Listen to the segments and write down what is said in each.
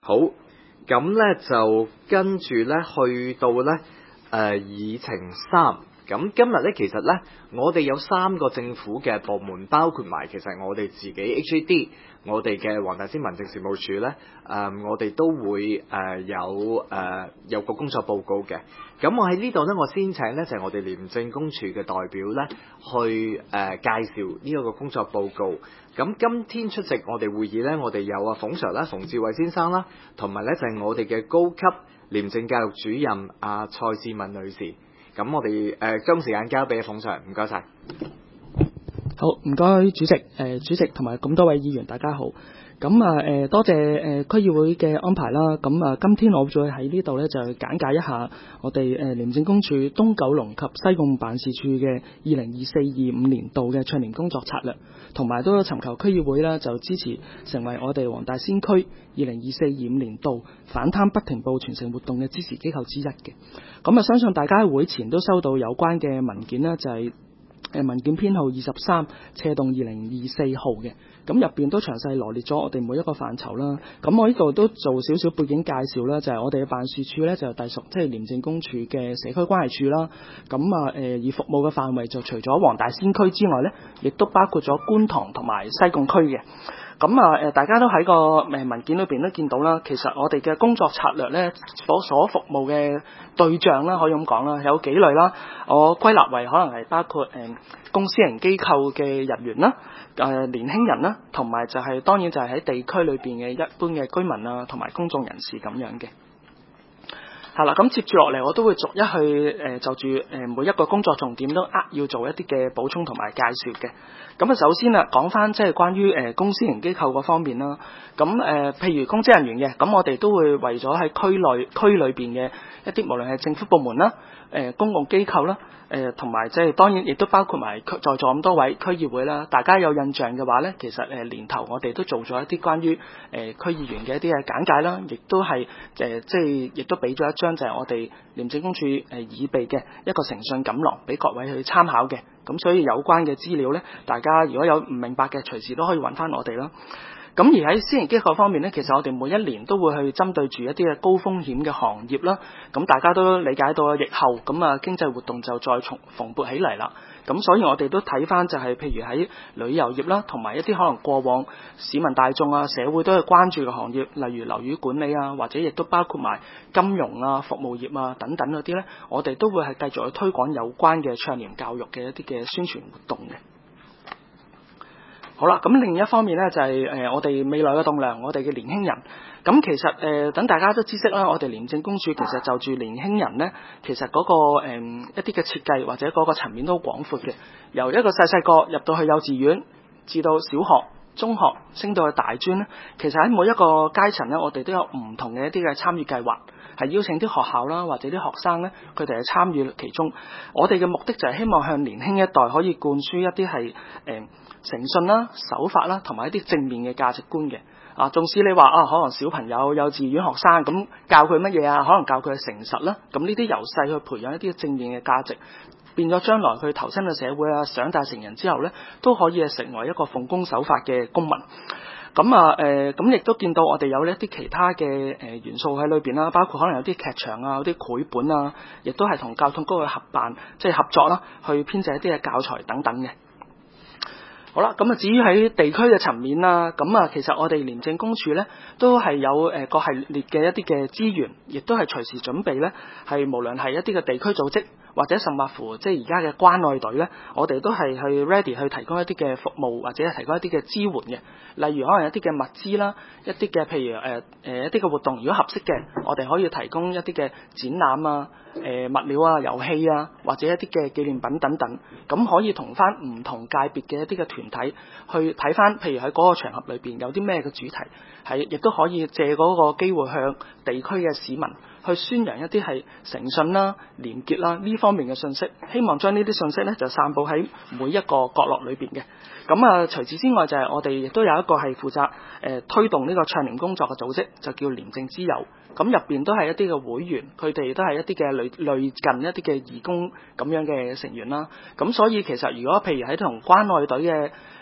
好，咁咧就跟住咧去到咧議程3。咁今日咧其實咧我哋有3個政府嘅部門，包括埋其實我哋自己 HAD， 我哋嘅黃大仙民政事務處咧，我哋都會有個工作報告嘅。咁我喺呢度咧，我先請咧就係我哋廉政公署嘅代表咧去介紹呢一個工作報告。咁今天出席我哋會議咧，我哋有馮 Sir 啦，馮志偉先生啦，同埋咧就係我哋嘅高級廉政教育主任蔡志敏女士。咁我哋將時間交俾馮 Sir，唔該晒。 好，唔該主席，主席同埋咁多位議員，大家好。咁多謝區議會嘅安排啦。咁今天我再喺呢度咧就簡介一下我哋廉政公署東九龍及西貢辦事處嘅2024-25年度嘅倡廉工作策略，同埋都尋求區議會啦就支持成為我哋黃大仙區2024-25年度反貪不停步全城活動嘅支持機構之一嘅。咁相信大家喺會前都收到有關嘅文件啦，就係文件編號23斜動2024號嘅，咁入邊都詳細羅列咗我哋每一個範疇啦。咁我呢度都做少少背景介紹啦，就係我哋嘅辦事處咧就隸屬即係廉政公署嘅社區關係處啦。咁而服務嘅範圍就除咗黃大仙區之外咧，亦都包括咗觀塘同埋西貢區嘅。咁大家都喺個文件裏邊都見到啦，其實我哋嘅工作策略咧所服務嘅對象啦，可以咁講啦，有幾類啦。我歸納為可能係包括公私營機構嘅人員啦、年輕人啦，同埋就係當然就係喺地區裏邊嘅一般嘅居民啊，同埋公眾人士咁樣嘅。係啦，咁接住落嚟我都會逐一去就住每一個工作重點都要做一啲嘅補充同埋介紹嘅。咁首先講翻即係關於公私營機構嗰方面啦。咁譬如公職人員嘅，咁我哋都會為咗喺區裏邊嘅一啲無論係政府部門啦、公共機構啦，同埋即係當然亦都包括埋在座咁多位區議會啦。大家有印象嘅話咧，其實年頭我哋都做咗一啲關於區議員嘅一啲嘅簡介啦，亦都係即係亦都俾咗一張就係我哋廉政公署擬備嘅一個誠信錦囊俾各位去參考嘅。咁所以有關嘅資料咧，大家如果有唔明白嘅，隨時都可以揾翻我哋啦。咁而喺私營機構方面咧，其實我哋每一年都會去針對住一啲嘅高風險嘅行業啦。咁大家都理解到疫後咁經濟活動就再蓬勃起嚟啦。咁所以我哋都睇翻就係譬如喺旅遊業啦，同埋一啲可能過往市民大眾社會都係關注嘅行業，例如樓宇管理或者亦都包括埋金融服務業等等嗰啲咧，我哋都會係繼續去推廣有關嘅倡廉教育嘅一啲嘅宣傳活動嘅。好啦，咁另一方面咧就係我哋未來嘅棟樑，我哋嘅年輕人。咁其實等大家都知悉啦，我哋廉政公署其實就住年輕人咧，其實嗰個一啲嘅設計或者嗰個層面都好廣闊嘅，由一個細個入到去幼稚園，至到小學、中學，升到去大專咧，其實喺每一個階層咧，我哋都有唔同嘅一啲嘅參與計劃，係邀請啲學校啦或者啲學生咧，佢哋係參與其中。我哋嘅目的就係希望向年輕一代可以灌輸一啲係誠信啦、守法啦，同埋一啲正面嘅價值觀嘅。縱使你話可能小朋友、幼稚園學生咁教佢乜嘢可能教佢誠實啦。咁呢啲由細去培養一啲正面嘅價值，變咗將來佢投身嘅社會長大成人之後咧，都可以成為一個奉公守法嘅公民。咁亦都見到我哋有一啲其他嘅元素喺裏邊啦，包括可能有啲劇場有啲繪本亦都係同教統局去合辦，即係合作啦，去編製一啲嘅教材等等嘅。好啦，咁至於喺地區嘅層面啦，咁其實我哋廉政公署咧都係有各系列嘅一啲嘅資源，亦都係隨時準備咧，係無論係一啲嘅地區組織，或者甚至乎即係而家嘅關愛隊咧，我哋都係去 ready 去提供一啲嘅服務，或者提供一啲嘅支援嘅。例如可能有啲嘅物資啦，一啲嘅譬如一啲嘅活動，如果合適嘅，我哋可以提供一啲嘅展覽物料遊戲或者一啲嘅紀念品等等，咁可以同翻唔同界別嘅一啲嘅團體去睇翻，譬如喺嗰個場合裏邊有啲咩嘅主題，係亦都可以借嗰個機會向地區嘅市民去宣揚一啲係誠信啦、廉潔啦呢方面嘅信息，希望將呢啲信息咧就散佈喺每一個角落裏邊嘅。咁除此之外就係我哋亦都有一個係負責推動呢個倡廉工作嘅組織，就叫廉政之友。咁入邊都係一啲嘅會員，佢哋都係一啲嘅類近一啲嘅義工咁樣嘅成員啦。咁所以其實如果譬如喺同關愛隊嘅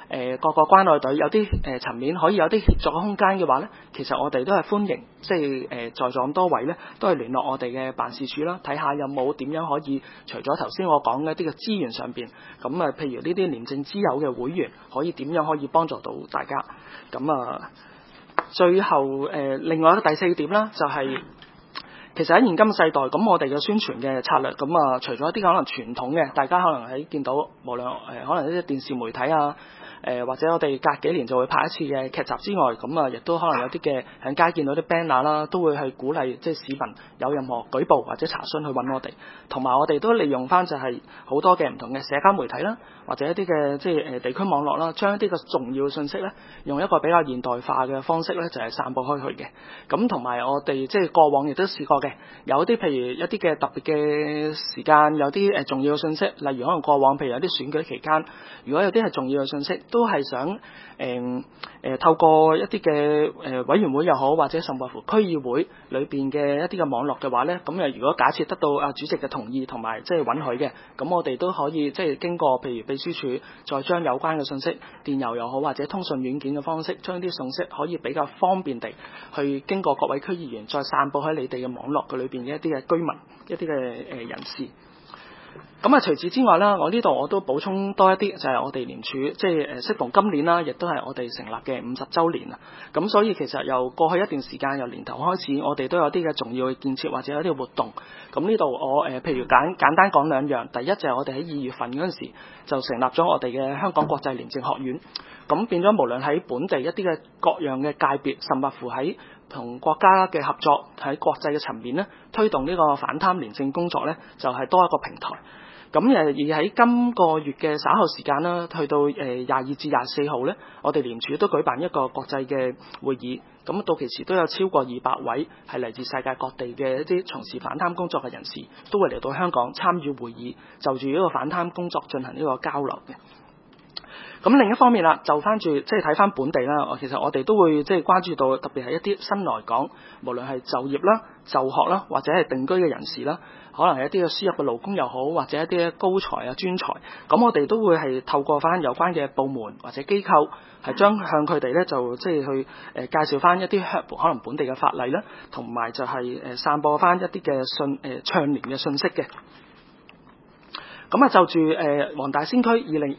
各個關愛隊有啲層面可以有啲協作嘅空間嘅話咧，其實我哋都係歡迎，即係在座咁多位咧，都係聯絡我哋嘅辦事處啦，睇下有冇點樣可以除咗頭先我講嘅一啲嘅資源上邊，咁啊，譬如呢啲廉政之友嘅會員可以點樣可以幫助到大家。咁啊，最後另外一個第四點啦，就係其實喺現今世代，咁我哋嘅宣傳嘅策略，咁啊，除咗一啲可能傳統嘅，大家可能喺見到無論可能一啲電視媒體啊。或者我哋隔幾年就會拍一次嘅劇集之外，咁啊，亦都可能有啲嘅喺街見到啲 banner 啦，都會係鼓勵即係市民有任何舉報或者查詢去揾我哋，同埋我哋都利用翻就係好多嘅唔同嘅社交媒體啦，或者一啲嘅即係地區網絡啦，將一啲嘅重要信息咧，用一個比較現代化嘅方式咧，就係散佈開去嘅。咁同埋我哋即係過往亦都試過嘅，有啲譬如一啲嘅特別嘅時間，有啲重要嘅信息，例如可能過往譬如有啲選舉期間，如果有啲係重要嘅信息，都係想透過一啲嘅委員會又好，或者甚至乎區議會裏邊嘅一啲嘅網絡嘅話咧，咁如果假設得到主席嘅同意同埋即係允許嘅，咁我哋都可以即係經過譬如秘書處再將有關嘅信息電郵又好，或者通訊軟件嘅方式，將啲信息可以比較方便地去經過各位區議員再散佈喺你哋嘅網絡嘅裏邊嘅一啲嘅居民、一啲嘅人士。咁除此之外啦，我呢度我都補充多一啲，就係我哋廉署即係適逢今年啦，亦都係我哋成立嘅50週年啦。咁所以其實由過去一段時間，由年頭開始，我哋都有啲嘅重要嘅建設或者有啲活動。咁呢度我譬如簡單講兩樣，第一就係我哋喺2月份嗰陣時就成立咗我哋嘅香港國際廉政學院。咁變咗無論喺本地一啲嘅各樣嘅界別，甚至乎喺同國家嘅合作喺國際嘅層面咧，推動呢個反貪廉政工作咧，就係多一個平台。咁而喺今個月嘅稍後時間啦，去到22至24號咧，我哋廉署都舉辦一個國際嘅會議。咁到期時都有超過200位係嚟自世界各地嘅一啲從事反貪工作嘅人士，都會嚟到香港參與會議，就住呢個反貪工作進行呢個交流嘅。咁另一方面啦，就翻住即係睇翻本地啦，其實我哋都會即係關注到，特別係一啲新來港，無論係就業啦、就學啦，或者係定居嘅人士啦，可能係一啲嘅輸入嘅勞工又好，或者一啲高才啊、專才，咁我哋都會係透過翻有關嘅部門或者機構，係將向佢哋咧就即係去介紹翻一啲可能本地嘅法例啦，同埋就係散播翻一啲嘅倡廉嘅信息嘅。咁就住黃大仙區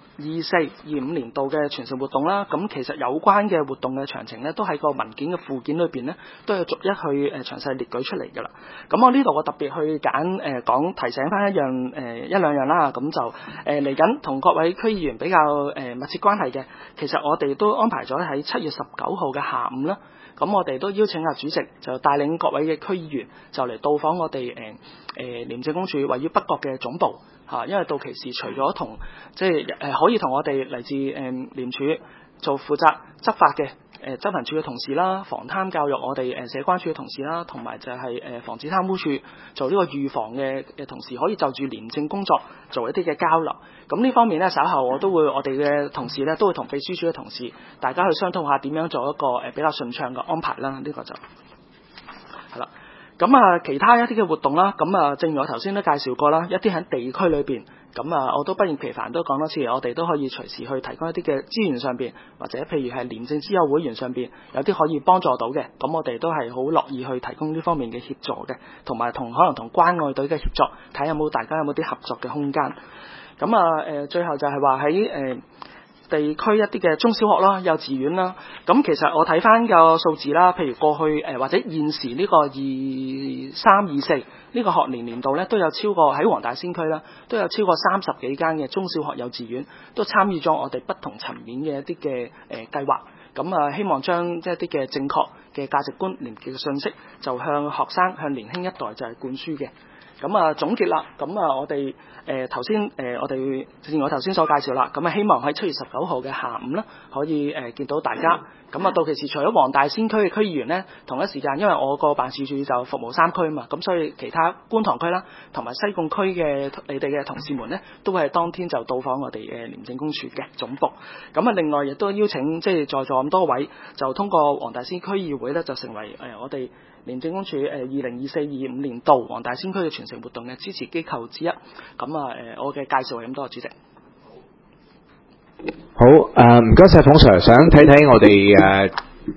2024-25年度嘅傳承活動啦，咁其實有關嘅活動嘅詳情咧，都喺個文件嘅附件裏邊咧，都有逐一去詳細列舉出嚟㗎啦。咁我呢度我特別去講提醒翻一兩樣啦，咁就嚟緊同各位區議員比較密切關係嘅，其實我哋都安排咗喺7月19號嘅下午啦。咁我哋都邀請主席就帶領各位嘅區議員就嚟到訪我哋廉政公署位於北角嘅總部嚇，因為到期時除咗同即係可以同我哋嚟自廉署做負責執法嘅執行處嘅同事啦，防貪教育我哋社關處嘅同事啦，同埋就係防止貪污處做呢個預防嘅同事，可以就住廉政工作做一啲嘅交流。咁呢方面咧，稍後我哋嘅同事咧都會同秘書處嘅同事大家去商討下點樣做一個比較順暢嘅安排啦。呢個就係啦。咁其他一啲嘅活動啦，咁正如我頭先都介紹過啦，一啲喺地區裏邊，咁我都不厭其煩都講多次，我哋都可以隨時去提供一啲嘅資源上邊，或者譬如係廉政之友會員上邊有啲可以幫助到嘅，咁我哋都係好樂意去提供呢方面嘅協助嘅，同埋可能同關愛隊嘅協作，睇下大家有冇啲合作嘅空間。咁最後就係話喺地區一啲嘅中小學啦、幼稚園啦，咁其實我睇翻個數字啦，譬如過去或者現時呢個23-24呢個學年度咧，都有超過喺黃大仙區啦，都有超過30幾間嘅中小學、幼稚園都參與咗我哋不同層面嘅一啲嘅計劃。咁希望將即係一啲嘅正確嘅價值觀、廉潔嘅信息，就向學生、向年輕一代就係灌輸嘅。咁總結啦，咁我哋頭先我哋正如我頭先所介紹啦，咁希望喺7月19號嘅下午啦，可以見到大家。咁到期時除咗黃大仙區嘅區議員咧，同一時間因為我個辦事處就服務3區啊嘛，咁所以其他觀塘區啦，同埋西貢區嘅你哋嘅同事們咧，都係當天就到訪我哋嘅廉政公署嘅總部。咁另外亦都邀請即係在座咁多位，就通過黃大仙區議會咧，就成為我哋廉政公署2024-25年度黃大仙區嘅傳承活動嘅支持機構之一。咁我嘅介紹係咁多，主席。 好，唔該晒，馮 Sir， 想睇睇我哋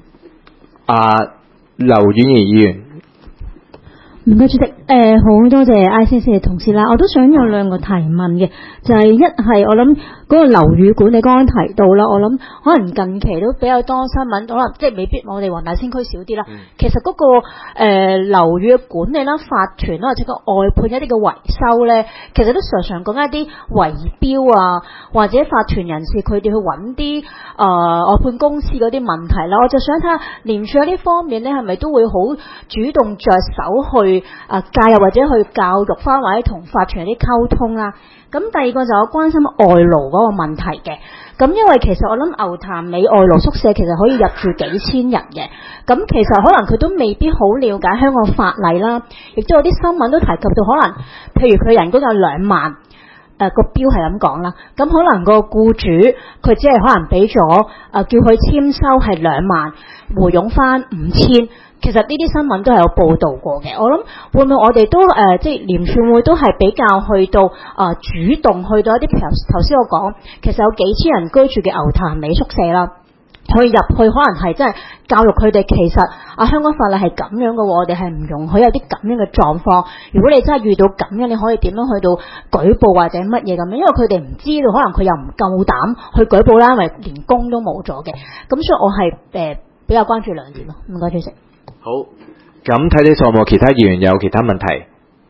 劉婉儀議員。 唔該主席，好多謝 ICC 嘅同事啦，我都想有兩個提問嘅，就係一係我諗嗰個樓宇管理剛剛提到啦，我諗可能近期都比較多新聞，可能即係未必我哋黃大仙區少啲啦。其實嗰個樓宇嘅管理啦、法團啦或者個外判一啲嘅維修咧，其實都常常講一啲圍標啊，或者法團人士佢哋去揾啲外判公司嗰啲問題啦。我就想睇下廉署喺呢方面咧，係咪都會好主動着手去介入或者去教育翻或者同法團有啲溝通啦。咁第二個就我關心外勞嗰個問題嘅。咁因為其實我諗牛潭尾外勞宿舍其實可以入住幾千人嘅。咁其實可能佢都未必好了解香港法例啦，亦都有啲新聞都提及到可能，譬如佢人工有2萬。個標係咁講啦，咁可能個僱主佢只係可能俾咗叫佢簽收係2萬，回佣翻5000。其實呢啲新聞都係有報導過嘅。我諗會唔會我哋都即係廉署會都係比較去到主動去到一啲譬如頭先我講，其實有幾千人居住嘅牛潭尾宿舍啦。去入去可能係真係教育佢哋，其實香港法例係咁樣嘅喎，我哋係唔容許有啲咁樣嘅狀況。如果你真係遇到咁樣，你可以點樣去到舉報或者乜嘢咁樣？因為佢哋唔知道，可能佢又唔夠膽去舉報啦，因為連工都冇咗嘅。咁所以我係比較關注兩點咯。唔該主席。 好，咁睇你有冇其他議員有其他問題？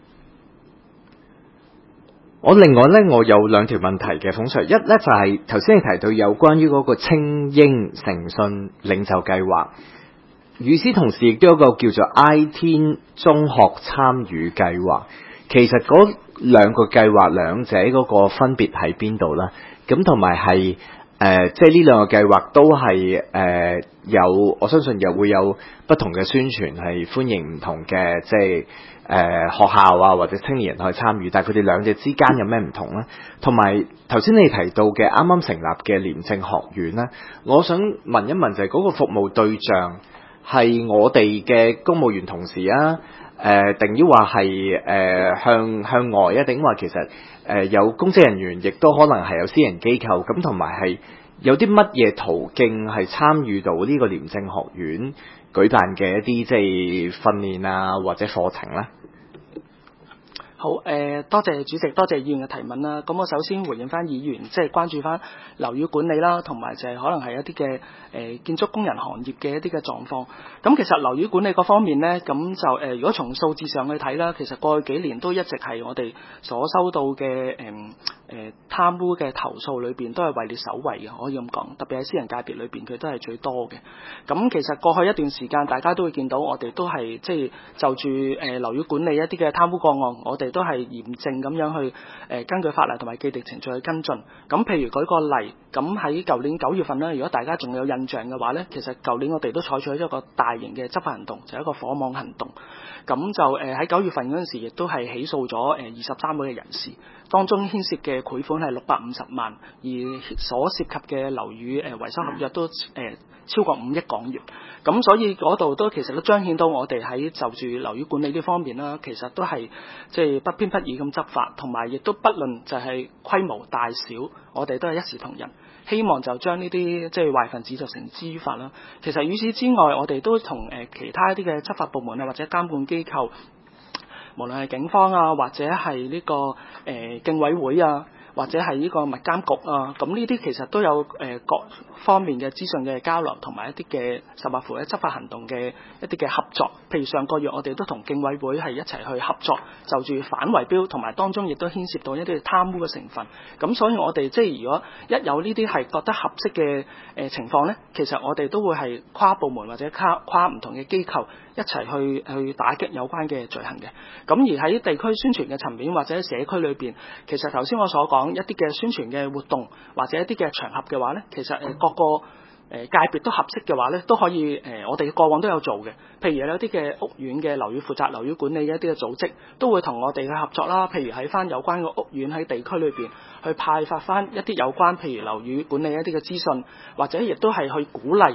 我另外咧，我有2條問題嘅，馮 Sir。一咧就係頭先你提到有關於嗰個青英誠信領袖計劃，與此同時亦都有個叫做 I 天中學參與計劃。其實嗰2個計劃兩者嗰個分別喺邊度咧？咁同埋係即係呢2個計劃都係有，我相信又會有不同嘅宣傳，係歡迎唔同嘅即係學校啊或者青年人去參與，但係佢哋兩者之間有咩唔同呢？同埋頭先你提到嘅啱啱成立嘅廉政學院呢，我想問一問就係嗰個服務對象係我哋嘅公務員同事啊，定抑或係向外啊？定抑或其實有公職人員，亦都可能係有私人機構咁，同埋係有啲乜嘢途徑係參與到呢個廉政學院舉辦嘅一啲即係訓練啊或者課程呢？ 好，多謝主席，多謝議員嘅提問啦。咁我首先回應翻議員，即係關注翻樓宇管理啦，同埋就係可能係一啲嘅建築工人行業嘅一啲嘅狀況。咁其實樓宇管理嗰方面呢，咁就如果從數字上去睇啦，其實過去幾年都一直係我哋所收到嘅貪污嘅投訴裏邊都係位列首位嘅，可以咁講。特別喺私人界別裏邊，佢都係最多嘅。咁其實過去一段時間，大家都會見到我哋都係即係就住樓宇管理一啲嘅貪污個案，我哋都係嚴正咁樣去根據法例同埋既定程序去跟進。咁譬如舉個例，咁喺舊年9月份咧，如果大家仲有印象嘅話咧，其實舊年我哋都採取咗一個大型嘅執法行動，就係一個火網行動。咁就喺9月份嗰陣時，亦都係起訴咗23位嘅人士，當中牽涉嘅賄款係650萬，而所涉及嘅樓宇維修合約都超過5億港元。咁所以嗰度都其實都彰顯到我哋喺就住樓宇管理呢方面啦，其實都係即係不偏不倚咁執法，同埋亦都不論就係規模大小，我哋都係一視同仁，希望就將呢啲即係壞分子就繩之於法啦。其實與此之外，我哋都同其他一啲嘅執法部門啊或者監管機構，無論係警方啊或者係呢個競委會啊，或者係呢個物監局啊，咁呢啲其實都有各方面嘅資訊嘅交流，同埋一啲嘅甚或乎咧執法行動嘅一啲嘅合作。譬如上個月我哋都同競委會係一齊去合作，就住反圍標，同埋當中亦都牽涉到一啲貪污嘅成分。咁所以我哋即係如果一有呢啲係覺得合適嘅情況呢，其實我哋都會係跨部門或者跨唔同嘅機構一齊去打擊有關嘅罪行嘅。咁而喺地區宣傳嘅層面或者社區裏邊，其實頭先我所講一啲嘅宣傳嘅活動或者一啲嘅場合嘅話呢，其實各個界別都合適嘅話呢，都可以我哋過往都有做嘅。譬如有啲嘅屋苑嘅樓宇負責樓宇管理嘅一啲嘅組織，都會同我哋去合作啦。譬如喺翻有關嘅屋苑喺地區裏邊去派發翻一啲有關譬如樓宇管理一啲嘅資訊，或者亦都係去鼓勵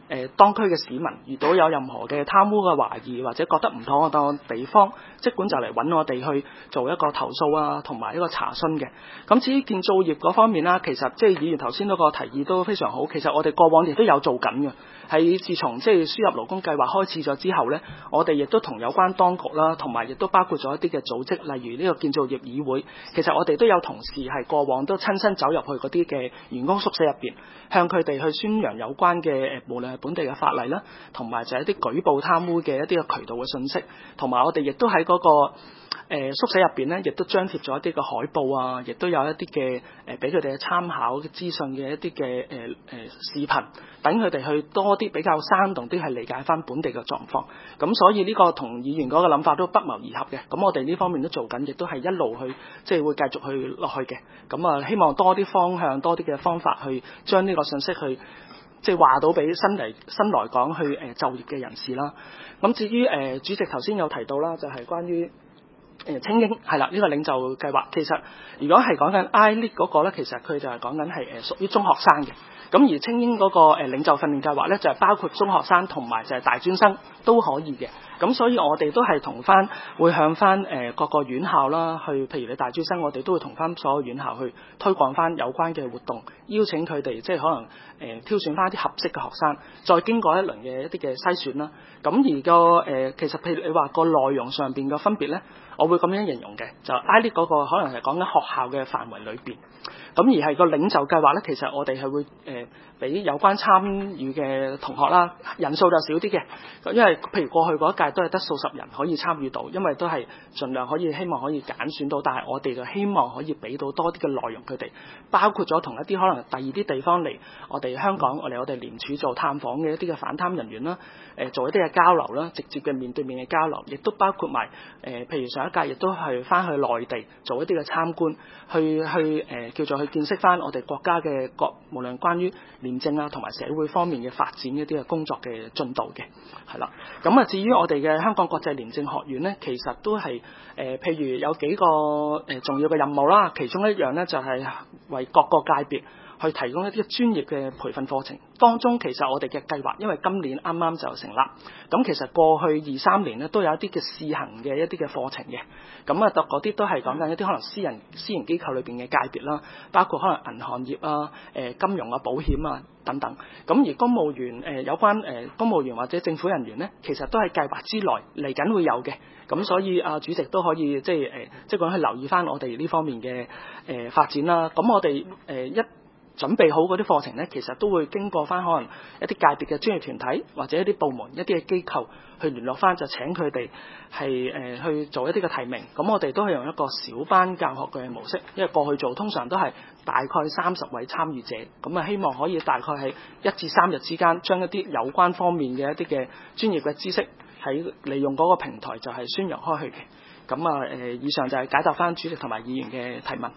當區嘅市民遇到有任何嘅貪污嘅懷疑或者覺得唔妥當地方，即管就嚟揾我哋去做一個投訴啊，同埋一個查詢嘅。咁至於建造業嗰方面啦，其實即係議員頭先嗰個提議都非常好。其實我哋過往亦都有做緊嘅，係自從即係輸入勞工計劃開始咗之後呢，我哋亦都同有關當局啦，同埋亦都包括咗一啲嘅組織，例如呢個建造業議會。其實我哋都有同事係過往都親身走入去嗰啲嘅員工宿舍入邊，向佢哋去宣揚有關嘅無論係本地嘅法例啦，同埋就係一啲舉報貪污嘅一啲嘅渠道嘅信息，同埋我哋亦都喺嗰個宿舍入邊咧，亦都張貼咗一啲嘅海報啊，亦都有一啲嘅俾佢哋嘅參考嘅資訊嘅一啲嘅視頻，等佢哋去多啲比較生動啲係理解翻本地嘅狀況。咁所以呢個同議員嗰個諗法都不謀而合嘅。咁我哋呢方面都做緊，亦都係一路去即係會繼續去落去嘅。咁啊，希望多啲方向、多啲嘅方法去將呢個信息去即係話到俾新來港去就業嘅人士啦。咁至於主席頭先有提到啦，就係關於青英係啦，呢個領袖計劃其實如果係講緊 I-Lead 嗰個咧，其實佢就係講緊係屬於中學生嘅。咁而青英嗰個領袖訓練計劃咧，就係包括中學生同埋就係大專生都可以嘅。咁所以我哋都係同翻會向翻各個院校啦，去譬如你大專生，我哋都會同翻所有院校去推廣翻有關嘅活動，邀請佢哋即係可能挑選翻一啲合適嘅學生，再經過一輪嘅一啲嘅篩選啦。咁而個其實譬如你話個內容上邊嘅分別咧，我會咁樣形容嘅，就 I-Lead 嗰個可能係講緊學校嘅範圍裏邊，咁而係個領袖計劃咧，其實我哋係會俾有關參與嘅同學啦，人數就少啲嘅，因為譬如過去嗰一屆都係得數十人可以參與到，因為都係盡量可以希望可以揀選到，但係我哋就希望可以俾到多啲嘅內容佢哋，包括咗同一啲可能第二啲地方嚟我哋香港我哋廉署做探訪嘅一啲嘅反貪人員啦，做一啲嘅交流啦，直接嘅面對面嘅交流，亦都包括埋譬如上一屆亦都係翻去內地做一啲嘅參觀，去叫做去見識翻我哋國家嘅無論關於廉政啊同埋社會方面嘅發展一啲嘅工作嘅進度嘅，係啦。咁啊至於我哋嘅香港國際廉政學院咧，其實都係譬如有幾個重要嘅任務啦，其中一樣咧就係為各個界別去提供一啲專業嘅培訓課程。當中其實我哋嘅計劃，因為今年啱啱就成立，咁其實過去2-3年咧都有一啲嘅試行嘅一啲嘅課程嘅。咁啊，嗰啲都係講緊一啲可能私營機構裏邊嘅界別啦，包括可能銀行業啊、金融啊、保險啊等等。咁而公務員有關公務員或者政府人員咧，其實都係計劃之內嚟緊會有嘅。咁所以主席都可以即係講去留意翻我哋呢方面嘅發展啦。咁我哋一準備好嗰啲課程咧，其實都會經過翻可能一啲界別嘅專業團體或者一啲部門、一啲嘅機構去聯絡翻，就請佢哋係去做一啲嘅提名。咁我哋都係用一個小班教學嘅模式，因為過去做通常都係大概30位參與者，咁啊希望可以大概喺1至3日之間，將一啲有關方面嘅一啲嘅專業嘅知識喺利用嗰個平台就係宣揚開去嘅。咁啊以上就係解答翻主席同埋議員嘅提問。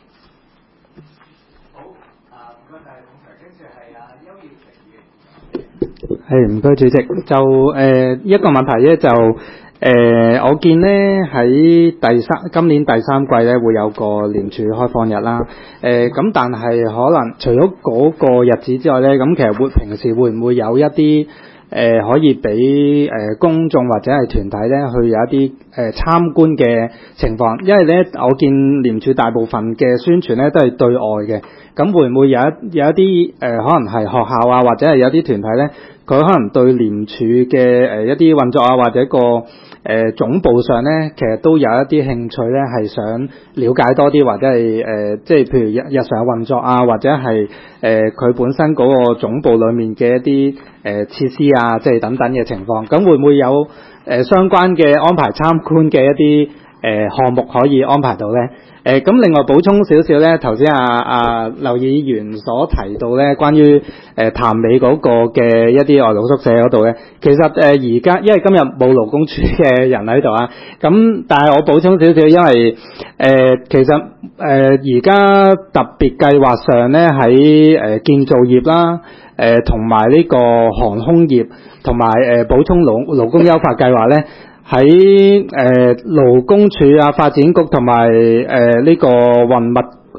係唔該主席，就一個問題咧，就我見咧喺今年第三季咧會有個廉署開放日啦，咁但係可能除咗嗰個日子之外咧，咁其實平時會唔會有一啲可以俾公眾或者係團體咧去有一啲參觀嘅情況？因為咧我見廉署大部分嘅宣傳咧都係對外嘅，咁會唔會有一啲可能係學校啊，或者係有啲團體咧，佢可能對廉署嘅一啲運作啊，或者個總部上咧，其實都有一啲興趣咧，係想了解多啲，或者係即係譬如日常嘅運作啊，或者係佢本身嗰個總部裡面嘅一啲設施啊，即係等等嘅情況。咁會唔會有相關嘅安排參觀嘅一啲項目可以安排到咧？咁另外補充少少咧，頭先劉議員所提到咧，關於潭尾嗰個嘅一啲外勞宿舍嗰度咧，其實而家因為今日冇勞工處嘅人喺度啊，咁但係我補充少少，因為其實而家特別計劃上咧喺建造業啦，同埋呢個航空業，同埋補充勞工優化計劃咧。喺勞工處啊、發展局同埋呢個運物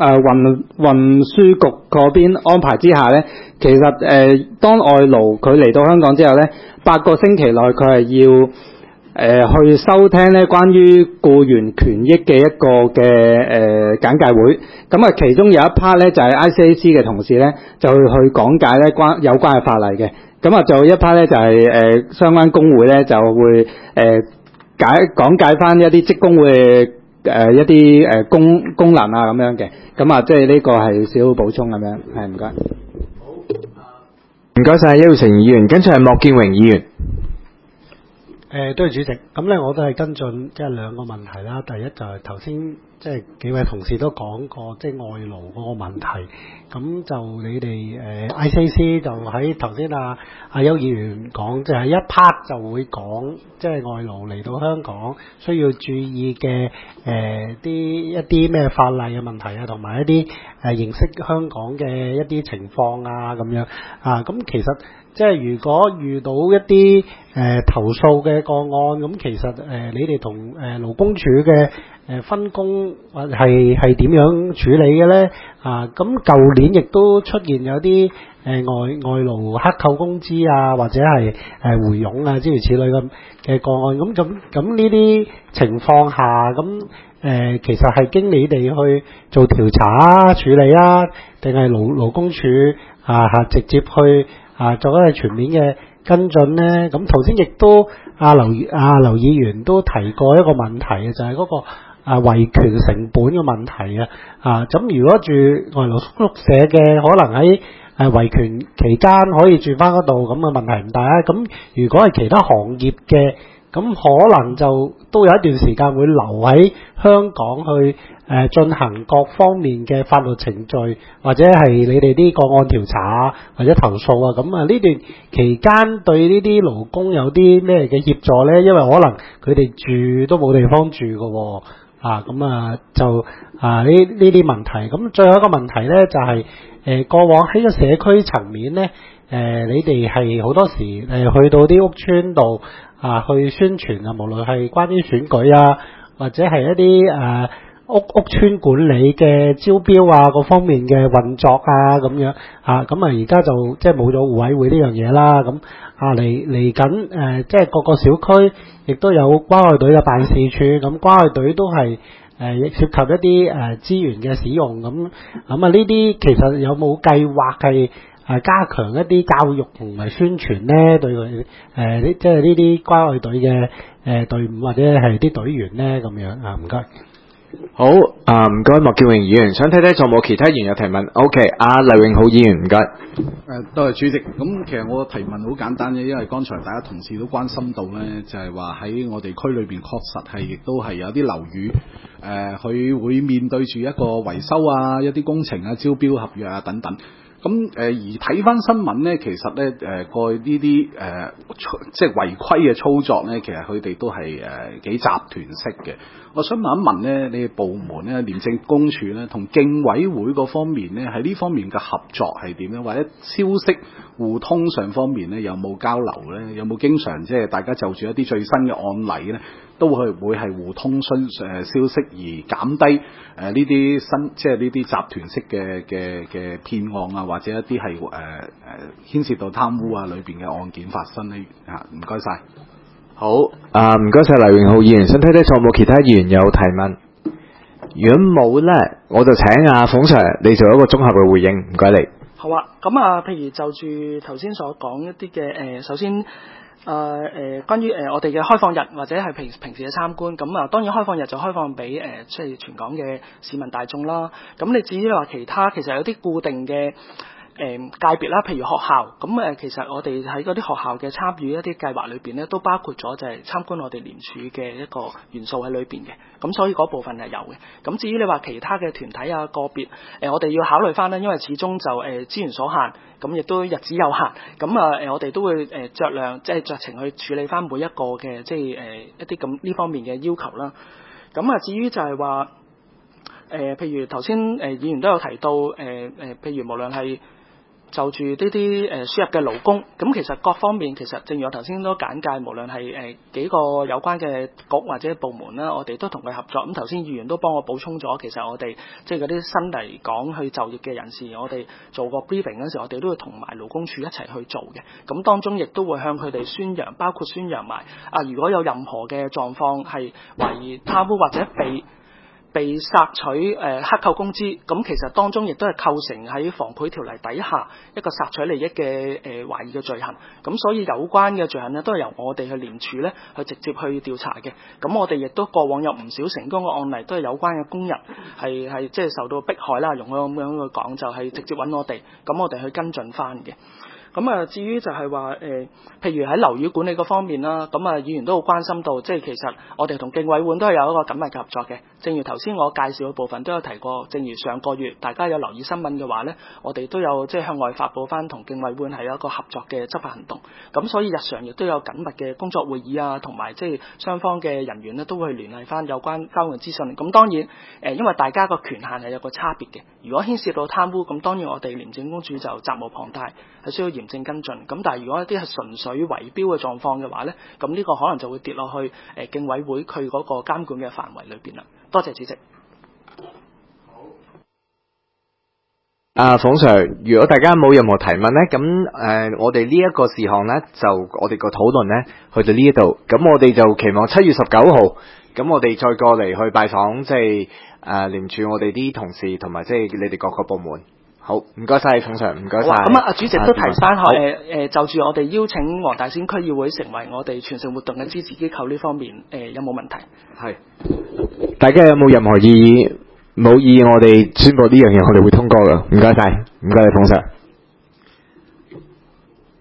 運輸局嗰邊安排之下咧，其實當外勞佢嚟到香港之後咧，8個星期內佢係要去收聽咧關於僱員權益嘅一個嘅簡介會，咁啊其中有一 part 咧就係 ICAC 嘅同事咧就去講解咧有關嘅法例嘅，咁啊就一 part 咧就係相關工會咧就會講解翻一啲職工會嘅一啲功能啊咁樣嘅，咁啊即係呢個係少少補充咁樣，係唔該。 唔該晒，邱耀成議員，跟住係莫建榮議員。 多謝主席。咁咧，我都係跟進即係兩個問題啦。第一就係頭先即係幾位同事都講過，即係外勞嗰個問題。咁就你哋ICAC 就喺頭先阿邱議員講，即係一 part 就會講，即係外勞嚟到香港需要注意嘅一啲咩法例嘅問題啊，同埋一啲認識香港嘅一啲情況啊咁樣啊。咁其實即係如果遇到一啲投訴嘅個案，咁其實你哋同勞工處嘅分工係點樣處理嘅咧？啊，咁舊年亦都出現有啲外勞克扣工資啊，或者係回傭啊諸如此類嘅個案。咁呢啲情況下，咁其實係經你哋去做調查處理啊，定係勞工處直接去做一個全面嘅跟進咧？咁頭先亦都劉議員都提過一個問題嘅，就係嗰個維權成本嘅問題啊。咁如果住外勞宿舍嘅，可能喺維權期間可以住翻嗰度，咁嘅問題唔大啊。咁如果係其他行業嘅，咁可能就都有一段時間會留喺香港去進行各方面嘅法律程序，或者係你哋啲個案調查或者投訴啊。咁呢段期間對呢啲勞工有啲咩嘅協助呢？因為可能佢哋住都冇地方住㗎喎。就呢啲問題。咁最後一個問題呢，就係過往喺個社區層面呢，你哋係好多時去到啲屋邨度去宣傳啊，無論係關於選舉啊，或者係一啲屋邨管理嘅招標啊，各方面嘅運作啊咁樣而家就即係冇咗互委會呢樣嘢啦。咁嚟緊即係各個小區亦都有關愛隊嘅辦事處，咁關愛隊都係涉及一啲資源嘅使用。咁呢啲其實有冇計劃係加強一啲教育同埋宣傳咧？對佢即係呢啲關愛隊嘅隊伍或者係啲隊員咧咁樣啊？唔該。 好唔該，莫建榮議員，想睇睇仲有冇其他議員有提問 ？OK， 黎永浩議員唔該。 多謝主席。咁其實我提問好簡單嘅，因為剛才大家同事都關心到咧，就係話喺我哋區裏邊確實係亦都係有啲樓宇佢會面對住一個維修啊、一啲工程啊、招標合約啊等等。咁而睇翻新聞咧，其實咧過去呢啲即係違規嘅操作咧，其實佢哋都係幾集團式嘅。我想問一問咧，你哋部門咧，廉政公署咧，同競委會嗰方面咧，喺呢方面嘅合作係點樣？或者消息互通上方面咧，有冇交流咧？有冇經常即係大家就住一啲最新嘅案例咧，都會係互通消息而減低呢啲即係呢啲集團式嘅騙案啊，或者一啲係牽涉到貪污啊裏邊嘅案件發生咧？唔該晒。 好，唔該晒黎永浩議員，想睇睇仲有冇其他議員有提問？如果冇咧，我就請阿馮 Sir 你做一個綜合嘅回應，唔該你。 好啊，咁譬如就住頭先所講一啲嘅首先關於我哋嘅開放日或者係平時嘅參觀，咁當然開放日就開放俾即係全港嘅市民大眾啦。咁你至於話其他，其實有啲固定嘅界別啦，譬如學校，咁其實我哋喺嗰啲學校嘅參與一啲計劃裏邊咧，都包括咗就係參觀我哋廉署嘅一個元素喺裏邊嘅，咁所以嗰部分係有嘅。咁至於你話其他嘅團體啊個別，我哋要考慮翻咧，因為始終就資源所限，咁亦都日子有限，咁我哋都會酌量即係酌情去處理翻每一個嘅即係一啲咁呢方面嘅要求啦。咁至於就係話譬如頭先議員都有提到譬如無論係就住呢啲輸入嘅勞工，咁其實各方面其實正如我頭先都簡介，無論係幾個有關嘅局或者部門啦，我哋都同佢合作。咁頭先議員都幫我補充咗，其實我哋即係嗰啲新嚟港去就業嘅人士，我哋做個 briefing 嗰時，我哋都會同埋勞工處一齊去做嘅。咁當中亦都會向佢哋宣揚，包括宣揚埋如果有任何嘅狀況係懷疑貪污或者被索取克扣工資，咁其實當中亦都係構成喺防賄條例底下一個索取利益嘅懷疑嘅罪行。咁所以有關嘅罪行呢，都係由我哋去廉署呢去直接去調查嘅。咁我哋亦都過往有唔少成功嘅案例，都係有關嘅工人係即係受到迫害啦，容許咁樣去講，就係直接揾我哋，咁我哋去跟進翻嘅。咁至於就係話譬如喺樓宇管理嗰方面啦，咁議員都好關心到，即係其實我哋同競委會都係有一個緊密嘅合作嘅。正如頭先我介紹嘅部分都有提過，正如上個月大家有留意新聞嘅話呢，我哋都有即係向外發布翻同競委會係有一個合作嘅執法行動。咁所以日常亦都有緊密嘅工作會議啊，同埋即係雙方嘅人員呢都會聯繫翻有關交換資訊。咁當然因為大家個權限係有個差別嘅，如果牽涉到貪污，咁當然我哋廉政公署就責無旁貸，係需要嚴正跟進。咁但係如果一啲係純粹圍標嘅狀況嘅話呢，咁呢個可能就會跌落去競委會佢嗰個監管嘅範圍裏邊啦。多謝主席。 馮 Sir， 如果大家冇任何提問呢，咁我哋呢一個事項呢，就我哋個討論呢去到呢一度，咁我哋就期望7月19號，咁我哋再過嚟去拜訪即係廉署我哋啲同事同埋即係你哋各個部門。好，唔該晒，馮 Sir， 唔該晒。咁主席都提翻就住我哋邀請黃大仙區議會成為我哋傳承活動嘅支持機構呢方面，有冇問題？係。 大家有冇任何異議？冇異議，我哋宣佈呢樣嘢，我哋會通過㗎。唔該晒，唔該你，馮 Sir。